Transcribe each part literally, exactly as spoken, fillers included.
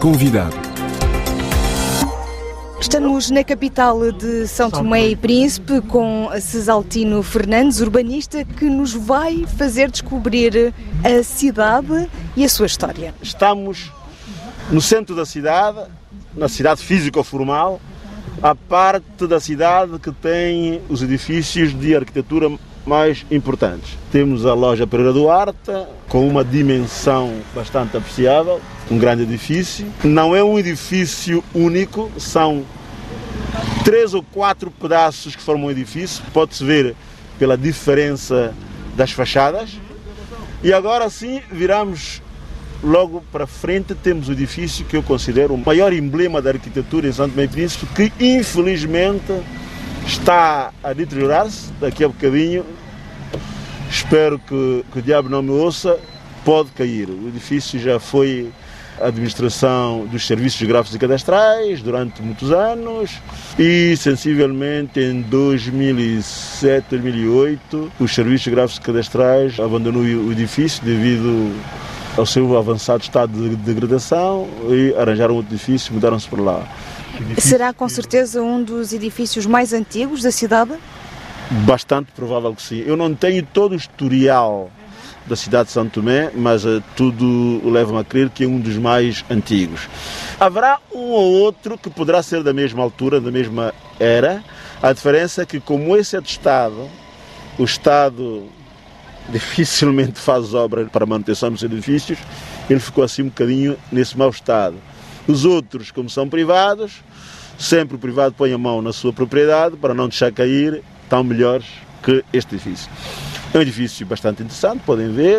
Convidado. Estamos na capital de São Tomé e Príncipe com Cesaltino Fernandes, urbanista, que nos vai fazer descobrir a cidade e a sua história. Estamos no centro da cidade, na cidade físico-formal, a parte da cidade que tem os edifícios de arquitetura mais importantes. Temos a loja Pereira Duarte, com uma dimensão bastante apreciável, um grande edifício. Não é um edifício único, são três ou quatro pedaços que formam um edifício, pode-se ver pela diferença das fachadas. E agora sim, viramos logo para frente, temos o edifício que eu considero o maior emblema da arquitetura em São Tomé e Príncipe, que infelizmente está a deteriorar-se. Daqui a bocadinho, espero que, que o diabo não me ouça, pode cair. O edifício já foi a administração dos serviços gráficos e cadastrais durante muitos anos e, sensivelmente, em dois mil e sete, dois mil e oito, os serviços gráficos e cadastrais abandonou o edifício devido ao seu avançado estado de degradação e arranjaram outro edifício e mudaram-se para lá. Será com certeza um dos edifícios mais antigos da cidade? Bastante provável que sim. Eu não tenho todo o historial da cidade de São Tomé, mas uh, tudo leva-me a crer que é um dos mais antigos. Haverá um ou outro que poderá ser da mesma altura, da mesma era. A diferença é que, como esse é do Estado, o Estado dificilmente faz obras para a manutenção dos edifícios, ele ficou assim um bocadinho nesse mau estado. Os outros, como são privados, sempre o privado põe a mão na sua propriedade para não deixar cair, estão melhores que este edifício. É um edifício bastante interessante, podem ver,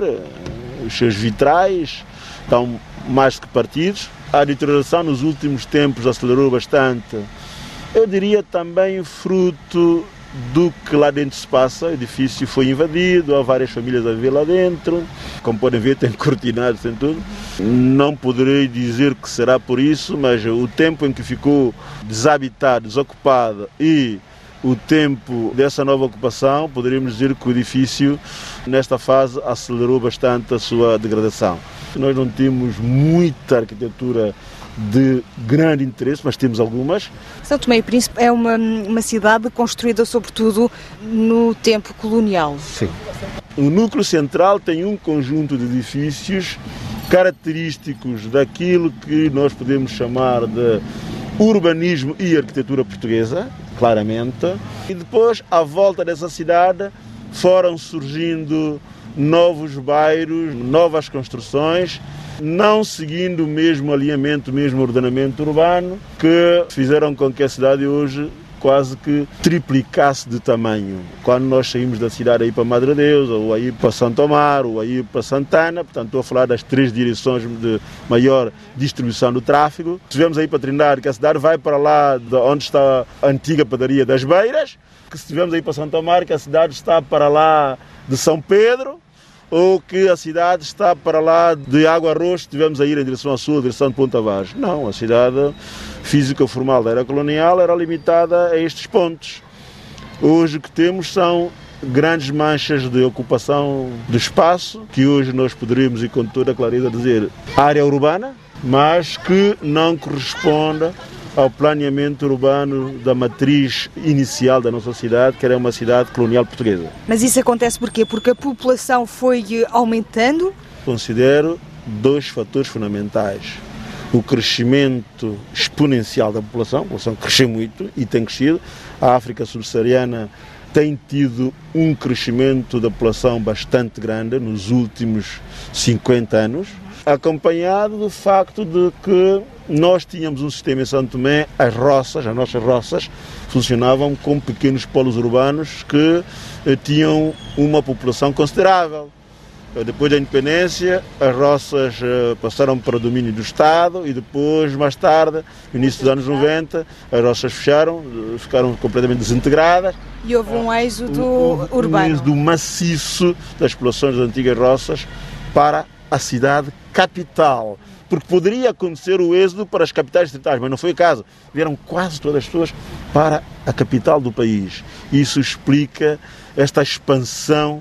os seus vitrais estão mais que partidos. A deterioração nos últimos tempos acelerou bastante. Eu diria também fruto do que lá dentro se passa. O edifício foi invadido, há várias famílias a viver lá dentro. Como podem ver, tem cortinados, tem tudo. Não poderei dizer que será por isso, mas o tempo em que ficou desabitado, desocupado e o tempo dessa nova ocupação, poderíamos dizer que o edifício, nesta fase, acelerou bastante a sua degradação. Nós não temos muita arquitetura de grande interesse, mas temos algumas. São Tomé e Príncipe é uma, uma cidade construída sobretudo no tempo colonial. Sim. O núcleo central tem um conjunto de edifícios característicos daquilo que nós podemos chamar de urbanismo e arquitetura portuguesa, claramente. E depois, à volta dessa cidade, foram surgindo novos bairros, novas construções, não seguindo o mesmo alinhamento, o mesmo ordenamento urbano, que fizeram com que a cidade hoje quase que triplicasse de tamanho. Quando nós saímos da cidade a ir para Madre Deus, ou a ir para Santo Amaro, ou a ir para Santana, portanto estou a falar das três direções de maior distribuição do tráfego. Se estivermos aí para Trindade, que a cidade vai para lá de onde está a antiga padaria das Beiras, que se estivermos aí para Santo Amaro, que a cidade está para lá de São Pedro, ou que a cidade está para lá de Água Arroz, se estivermos a ir em direção ao sul, em direção de Ponta Vaz. Não, a cidade física formal da era colonial era limitada a estes pontos. Hoje o que temos são grandes manchas de ocupação do espaço, que hoje nós poderíamos, e com toda a clareza, dizer área urbana, mas que não corresponde ao planeamento urbano da matriz inicial da nossa cidade, que era uma cidade colonial portuguesa. Mas isso acontece porquê? Porque a população foi aumentando? Considero dois fatores fundamentais. O crescimento exponencial da população, a população cresceu muito e tem crescido. A África subsaariana tem tido um crescimento da população bastante grande nos últimos cinquenta anos, acompanhado do facto de que nós tínhamos um sistema em São Tomé, as roças, as nossas roças, funcionavam como pequenos polos urbanos que eh, tinham uma população considerável. Depois da independência, as roças eh, passaram para o domínio do Estado e depois, mais tarde, no início dos anos noventa, as roças fecharam, ficaram completamente desintegradas. E houve um êxodo um, um, urbano. Um êxodo maciço das populações das antigas roças para a cidade capital. Porque poderia acontecer o êxodo para as capitais distritais, mas não foi o caso. Vieram quase todas as pessoas para a capital do país. Isso explica esta expansão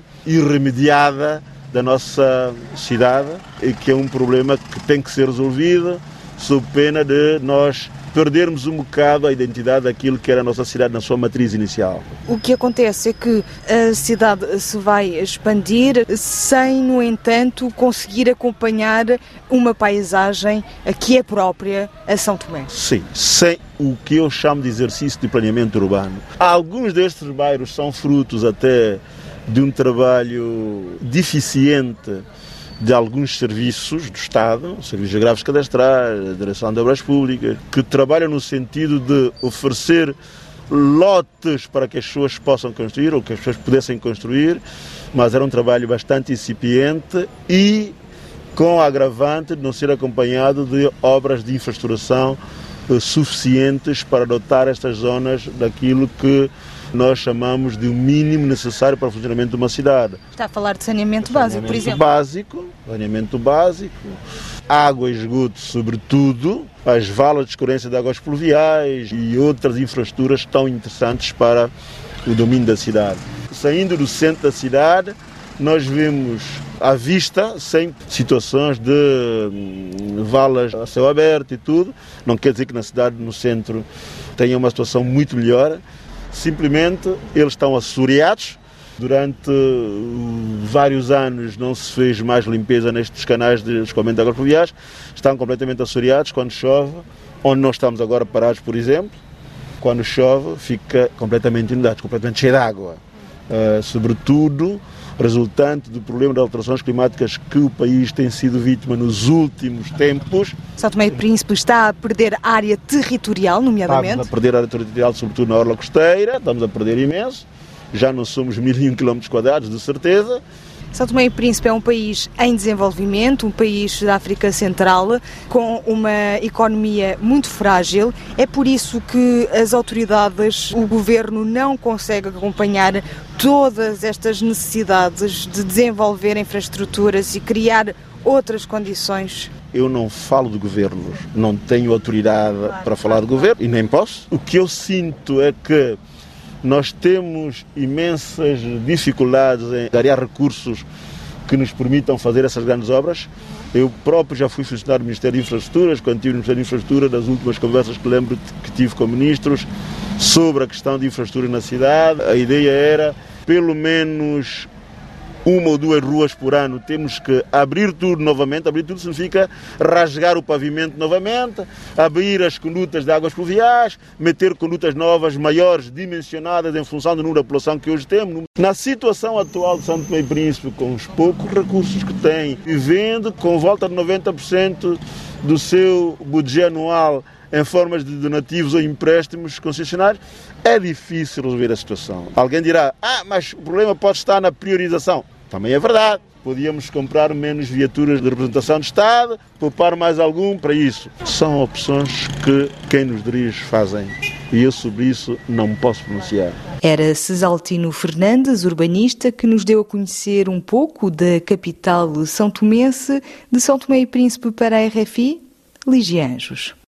irremediada da nossa cidade, e que é um problema que tem que ser resolvido sob pena de nós perdermos um bocado a identidade daquilo que era a nossa cidade na sua matriz inicial. O que acontece é que a cidade se vai expandir sem, no entanto, conseguir acompanhar uma paisagem que é própria a São Tomé. Sim, sem o que eu chamo de exercício de planeamento urbano. Alguns destes bairros são frutos até de um trabalho deficiente de alguns serviços do Estado, serviços geográficos cadastrais, a Direção de Obras Públicas, que trabalham no sentido de oferecer lotes para que as pessoas possam construir, ou que as pessoas pudessem construir, mas era um trabalho bastante incipiente e com a agravante de não ser acompanhado de obras de infraestruturação suficientes para dotar estas zonas daquilo que nós chamamos de o mínimo necessário para o funcionamento de uma cidade. Está a falar de saneamento básico, saneamento por exemplo? Básico, saneamento básico, água e esgoto, sobretudo, as valas de escorrência de águas pluviais e outras infraestruturas tão interessantes para o domínio da cidade. Saindo do centro da cidade, nós vemos à vista sempre situações de valas a céu aberto e tudo. Não quer dizer que na cidade, no centro, tenha uma situação muito melhor. Simplesmente eles estão assoreados. Durante vários anos não se fez mais limpeza nestes canais de escoamento de águas pluviais. Estão completamente assoreados quando chove, onde nós estamos agora parados, por exemplo. Quando chove, fica completamente inundado, completamente cheio de água. Uh, sobretudo, resultante do problema de alterações climáticas que o país tem sido vítima nos últimos tempos. São Tomé e Príncipe está a perder área territorial, nomeadamente? Estamos a perder área territorial, sobretudo na orla costeira, estamos a perder imenso. Já não somos mil e um quilómetros quadrados, de certeza. São Tomé e Príncipe é um país em desenvolvimento, um país da África Central, com uma economia muito frágil. É por isso que as autoridades, o governo, não consegue acompanhar todas estas necessidades de desenvolver infraestruturas e criar outras condições. Eu não falo de governos, não tenho autoridade claro, para falar de governo e nem posso. O que eu sinto é que nós temos imensas dificuldades em dar recursos que nos permitam fazer essas grandes obras. Eu próprio já fui funcionário do Ministério de Infraestruturas, quando estive no Ministério de Infraestrutura, das últimas conversas que lembro que tive com ministros sobre a questão de infraestrutura na cidade. A ideia era, pelo menos uma ou duas ruas por ano, temos que abrir tudo novamente. Abrir tudo significa rasgar o pavimento novamente, abrir as condutas de águas pluviais, meter condutas novas, maiores, dimensionadas em função do número de população que hoje temos. Na situação atual de São Tomé e Príncipe, com os poucos recursos que tem, vivendo com volta de noventa por cento do seu budget anual em formas de donativos ou empréstimos concessionários, é difícil resolver a situação. Alguém dirá, ah, mas o problema pode estar na priorização. Também é verdade. Podíamos comprar menos viaturas de representação do Estado, poupar mais algum para isso. São opções que quem nos dirige fazem. E eu sobre isso não me posso pronunciar. Era Cesaltino Fernandes, urbanista, que nos deu a conhecer um pouco da capital são tomense. De São Tomé e Príncipe para a R F I, Ligia Anjos.